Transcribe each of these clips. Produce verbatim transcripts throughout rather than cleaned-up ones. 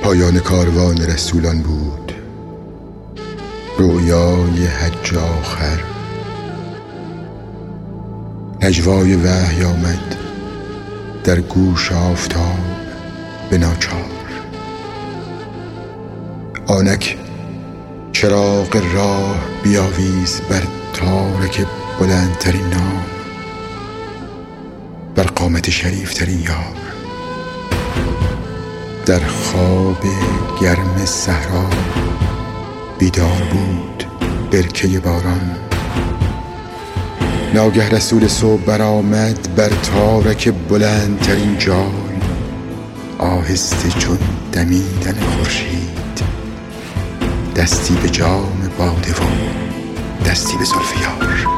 پایان کاروان رسولان بود، رویای حج آخر. نجوای وحی آمد در گوش آفتاب به ناچار. آنک چراغ راه بیاویز بر تارک بلندترین نام، بر قامت شریفترین یار. در خواب گرم صحرا بیدار بود برکه باران. ناگه رسول صبح برآمد بر تارک بلندترین جای. آهسته چون دمیدن خورشید، دستی به جام باده و دستی به زلف یار.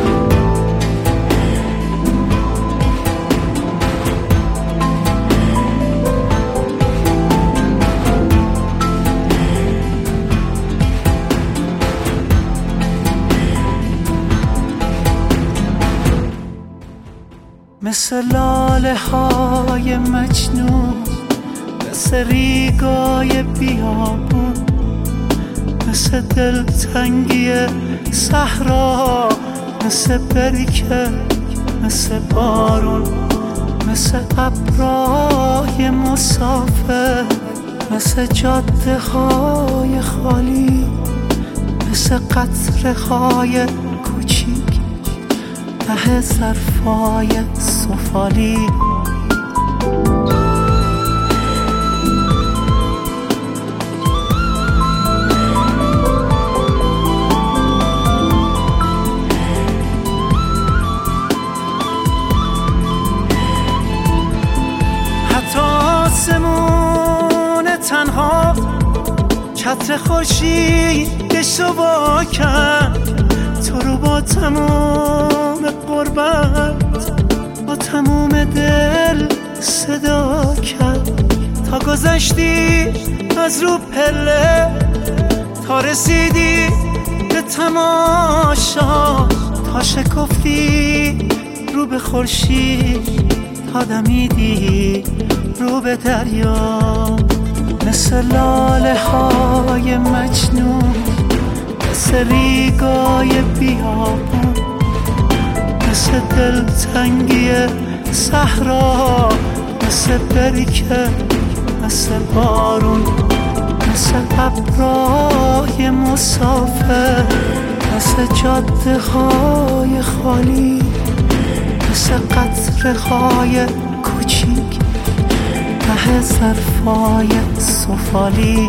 مثل لاله های مجنون، مثل ریگای بیابون، مثل دلتنگی صحرا، مثل برکه، مثل بارون، مثل ابرای مسافر، مثل جاده های خالی، مثل قطره های کوچیک ته ظرفای سفالی. حتی آسمون تنها چتر خورشیدش رو وا کرد، تو رو با تمام قربت، با تمام دل صدا کرد. تا گذشتی از رو پله، تا رسیدی به تماشا، تا شکفتی رو به خورشید، تا دمیدی رو به دریا. مثل لاله های مجنون، مثل ریگای بیابون، مثل دلتنگی صحرا، مثل برکه، مثل بارون، مثل ابرای مسافر، مثل جاده های خالی، مثل قطره های کوچیک ته ظرفای سفالی.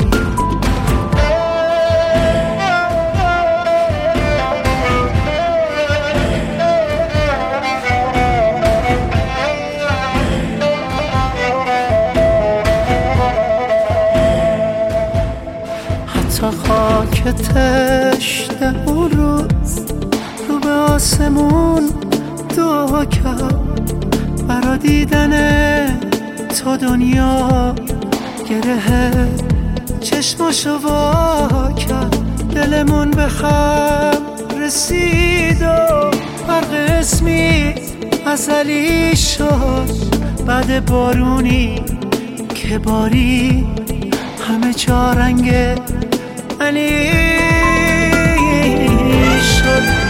تا خاک تشت اون روز رو به آسمون دعا کرد، برا دیدن تو دنیا گره چشماشو وا کرد. دلمون به خم رسید و برق اسمی ازلی شد، بعد بارونی که باری همه جا رنگ علی شد.